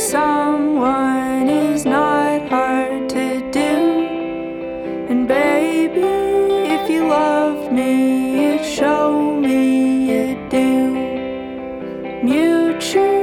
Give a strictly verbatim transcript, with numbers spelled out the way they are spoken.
someone is not hard to do. And baby, if you loved me, you'd show me you do. Mutual